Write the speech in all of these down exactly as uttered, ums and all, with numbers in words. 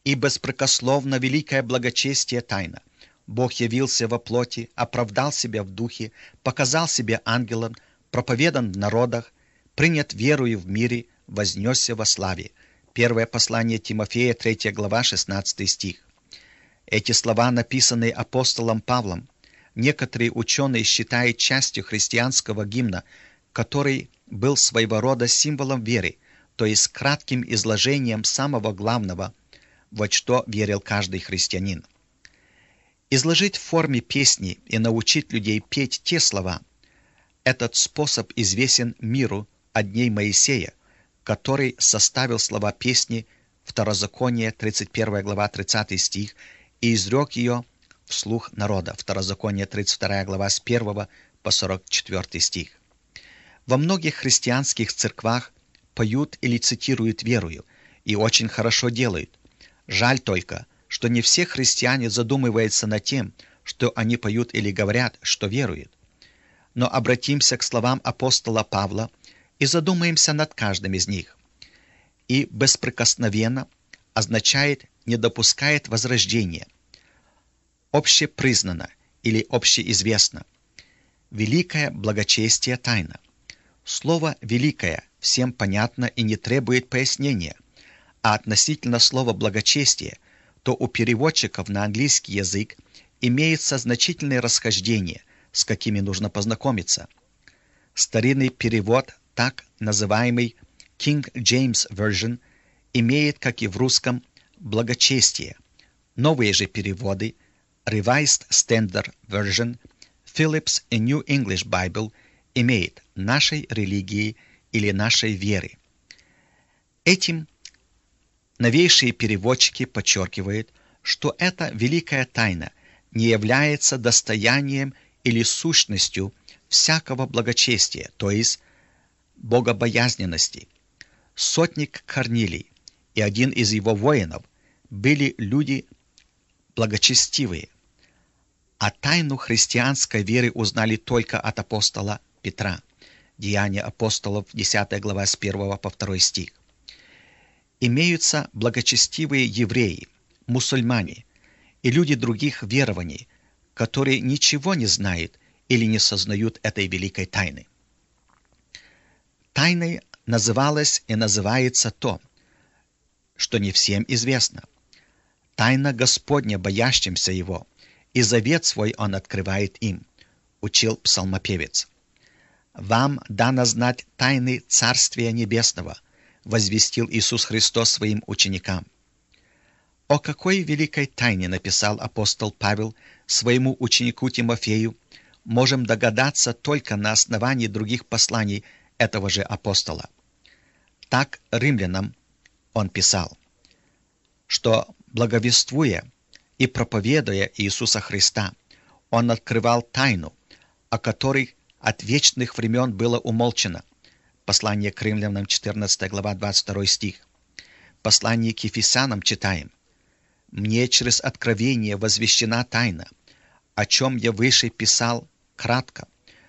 и беспрекословно великое благочестие тайна. Бог явился во плоти, оправдал себя в духе, показал себя ангелом, проповедан в народах, принят верою в мире, вознесся во славе. Первое послание Тимофея, третья глава, шестнадцатый стих. Эти слова написаны апостолом Павлом. Некоторые ученые считают частью христианского гимна, который был своего рода символом веры, то есть кратким изложением самого главного, во что верил каждый христианин. Изложить в форме песни и научить людей петь те слова – этот способ известен миру от дней Моисея, который составил слова песни Второзаконие, тридцать первая глава, тридцатый стих, и изрек ее вслух народа. Второзаконие, тридцать вторая глава, с первого по сорок четвёртый стих. Во многих христианских церквах поют или цитируют верою, и очень хорошо делают. Жаль только, что не все христиане задумываются над тем, что они поют или говорят, что веруют. Но обратимся к словам апостола Павла и задумаемся над каждым из них. И беспрекосновенно означает «не допускает возрождения», общепризнано или общеизвестно. Великое благочестие тайна. Слово «великое» всем понятно и не требует пояснения, а относительно слова «благочестие», то у переводчиков на английский язык имеется значительное расхождение, с какими нужно познакомиться. Старинный перевод, так называемый King James Version, имеет, как и в русском, благочестие. Новые же переводы Revised Standard Version, Phillips и New English Bible имеет нашей религии или нашей веры. Этим новейшие переводчики подчеркивают, что эта великая тайна не является достоянием или сущностью всякого благочестия, то есть богобоязненности. Сотник Корнилий и один из его воинов были люди благочестивые, а тайну христианской веры узнали только от апостола Петра. Деяния апостолов, десятая глава, с первого по второй стих. Имеются благочестивые евреи, мусульмане и люди других верований, которые ничего не знают или не сознают этой великой тайны. Тайной называлось и называется то, что не всем известно. Тайна Господня боящимся Его, и завет свой Он открывает им, учил псалмопевец. «Вам дано знать тайны Царствия Небесного», возвестил Иисус Христос своим ученикам. О какой великой тайне написал апостол Павел своему ученику Тимофею, можем догадаться только на основании других посланий этого же апостола. Так римлянам он писал, что, благовествуя и проповедуя Иисуса Христа, он открывал тайну, о которой от вечных времен было умолчено. Послание к римлянам, четырнадцатая глава, двадцать второй стих. Послание к Ефесянам читаем: «Мне через откровение возвещена тайна, о чем я выше писал кратко,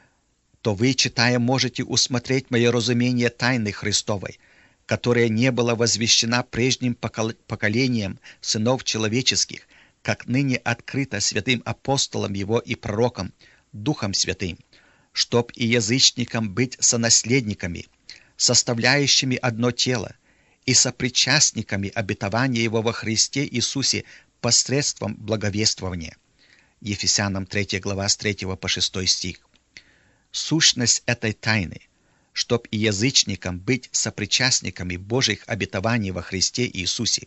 то вы, читая, можете усмотреть мое разумение тайны Христовой, которая не была возвещена прежним поколением сынов человеческих, как ныне открыто святым апостолом его и пророком, Духом Святым, чтоб и язычникам быть сонаследниками, составляющими одно тело, и сопричастниками обетования его во Христе Иисусе посредством благовествования». Ефесянам третья глава, с третьего по шестой стих. Сущность этой тайны, чтоб и язычникам быть сопричастниками Божьих обетований во Христе Иисусе.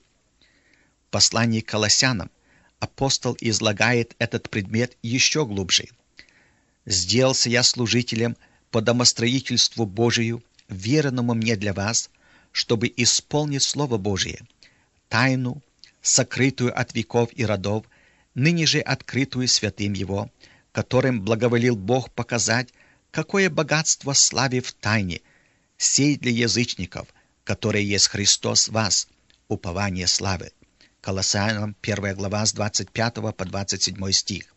В послании к Колоссянам апостол излагает этот предмет еще глубже. «Сделался я служителем по домостроительству Божию, веренному мне для вас, чтобы исполнить Слово Божие, тайну, сокрытую от веков и родов, ныне же открытую святым Его, которым благоволил Бог показать, какое богатство славе в тайне, сей для язычников, которые есть Христос в вас, упование славы». Колоссянам первая глава, с двадцать пятого по двадцать седьмой стих.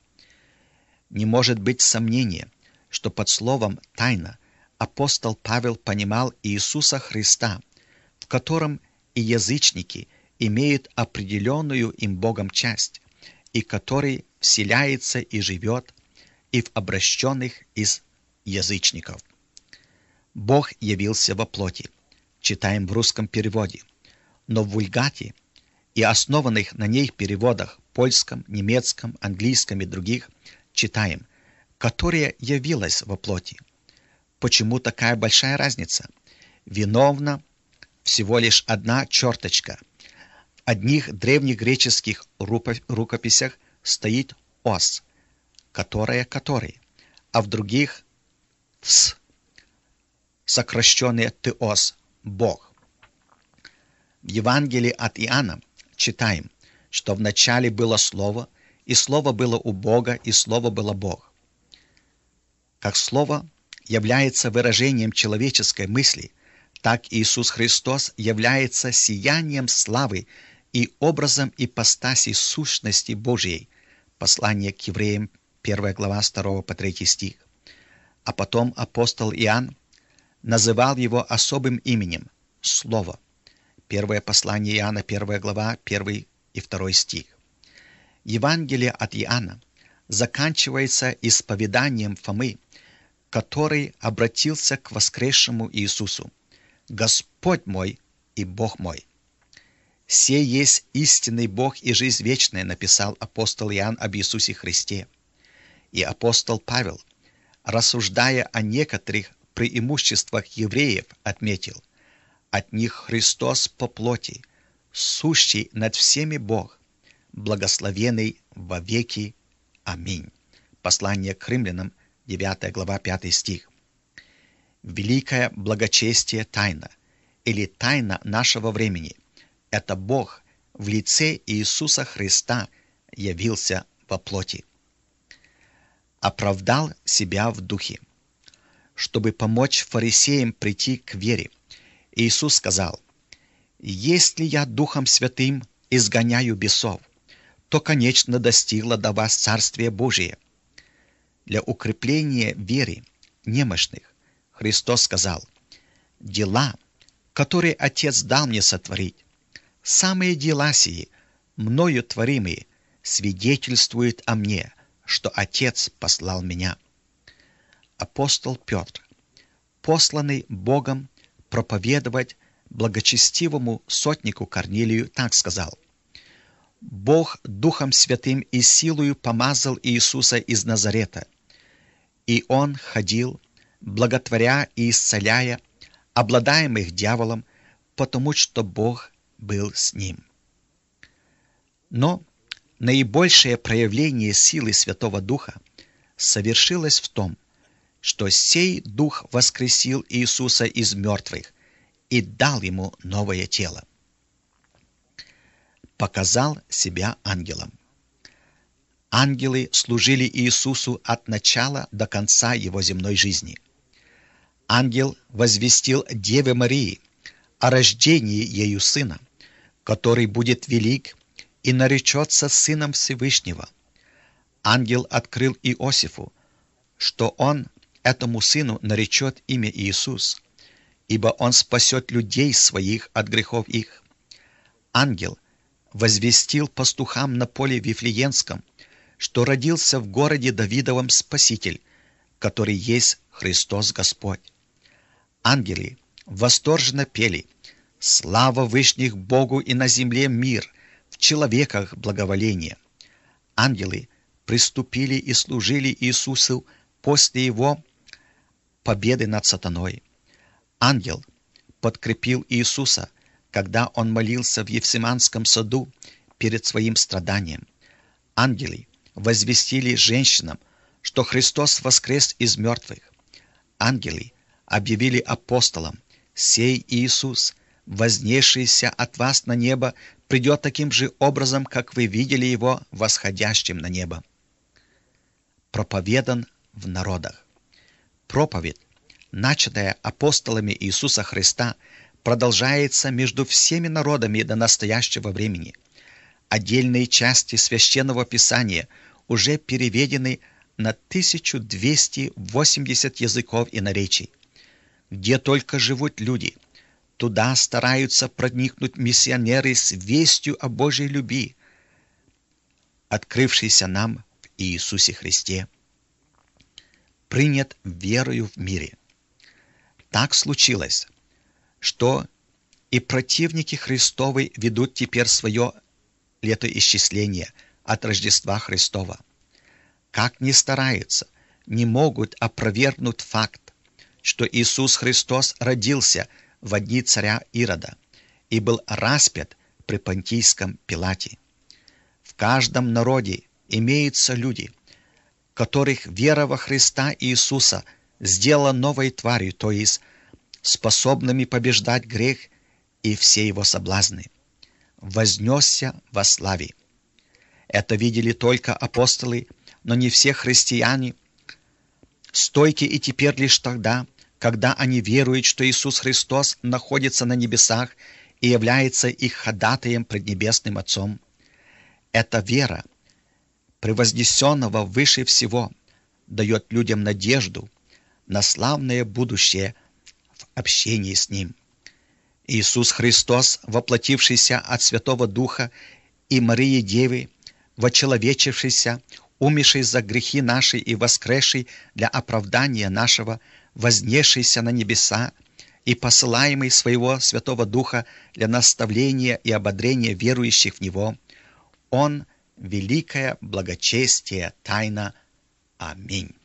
Не может быть сомнения, что под словом «тайна» апостол Павел понимал Иисуса Христа, в котором и язычники, имеют определенную им Богом часть, и который вселяется и живет и в обращенных из язычников. Бог явился во плоти, читаем в русском переводе, но в вульгате и основанных на ней переводах польском, немецком, английском и других читаем, которая явилась во плоти. Почему такая большая разница? Виновна всего лишь одна черточка. В одних древнегреческих рукописях стоит «ос», которая «который», а в других «с», сокращенное «теос», «бог». В Евангелии от Иоанна читаем, что вначале было Слово, и Слово было у Бога, и Слово было Бог. Как Слово является выражением человеческой мысли, так Иисус Христос является сиянием славы и образом ипостаси сущности Божьей. Послание к евреям, первая глава, с второго по третий стих. А потом апостол Иоанн называл его особым именем – Слово. Первое послание Иоанна, первая глава, первый и второй стих. Евангелие от Иоанна заканчивается исповеданием Фомы, который обратился к воскресшему Иисусу: «Господь мой и Бог мой». «Сей есть истинный Бог и жизнь вечная», написал апостол Иоанн об Иисусе Христе. И апостол Павел, рассуждая о некоторых преимуществах евреев, отметил: «От них Христос по плоти, сущий над всеми Бог, благословенный во веки. Аминь». Послание к римлянам, девятая глава, пятый стих. Великое благочестие тайна, или тайна нашего времени, это Бог в лице Иисуса Христа явился во плоти. Оправдал себя в духе. Чтобы помочь фарисеям прийти к вере, Иисус сказал: «Если я Духом Святым изгоняю бесов, то, конечно, достигло до вас Царствие Божие». Для укрепления веры немощных Христос сказал: «Дела, которые Отец дал мне сотворить, самые дела сии, мною творимые, свидетельствуют о мне, что Отец послал меня». Апостол Петр, посланный Богом проповедовать благочестивому сотнику Корнилию, так сказал: «Бог Духом Святым и силою помазал Иисуса из Назарета, и Он ходил, благотворя и исцеляя обладаемых дьяволом, потому что Бог был с ним». Но наибольшее проявление силы Святого Духа совершилось в том, что сей Дух воскресил Иисуса из мертвых и дал ему новое тело. Показал себя ангелом. Ангелы служили Иисусу от начала до конца его земной жизни. Ангел возвестил Деве Марии о рождении ею сына, который будет велик и наречется Сыном Всевышнего. Ангел открыл Иосифу, что он этому сыну наречет имя Иисус, ибо он спасет людей своих от грехов их. Ангел возвестил пастухам на поле Вифлеемском, что родился в городе Давидовом Спаситель, который есть Христос Господь. Ангелы восторженно пели: «Слава вышних Богу и на земле мир, в человеках благоволение». Ангелы приступили и служили Иисусу после Его победы над сатаной. Ангел подкрепил Иисуса, когда Он молился в Евсиманском саду перед Своим страданием. Ангелы возвестили женщинам, что Христос воскрес из мертвых. Ангелы объявили апостолам: «Сей Иисус, вознесшийся от вас на небо, придет таким же образом, как вы видели Его восходящим на небо». Проповедан в народах. Проповедь, начатая апостолами Иисуса Христа, продолжается между всеми народами до настоящего времени. Отдельные части Священного Писания уже переведены на тысячу двести восемьдесят языков и наречий. Где только живут люди, Туда стараются проникнуть миссионеры с вестью о Божьей любви, открывшейся нам в Иисусе Христе, принят верою в мире. Так случилось, что и противники Христовы ведут теперь свое летоисчисление от Рождества Христова. Как ни стараются, не могут опровергнуть факт, что Иисус Христос родился в дни царя Ирода и был распят при Понтийском Пилате. В каждом народе имеются люди, которых вера во Христа Иисуса сделала новой тварью, то есть способными побеждать грех и все его соблазны. Вознесся во славе. Это видели только апостолы, но не все христиане. Стойки и теперь лишь тогда, когда они веруют, что Иисус Христос находится на небесах и является их ходатаем пред Небесным Отцом. Эта вера, превознесенного выше всего, дает людям надежду на славное будущее в общении с Ним. Иисус Христос, воплотившийся от Святого Духа и Марии Девы, вочеловечившийся, умерший за грехи наши и воскресший для оправдания нашего, вознесшийся на небеса и посылаемый своего Святого Духа для наставления и ободрения верующих в Него, Он — великое благочестие тайна. Аминь.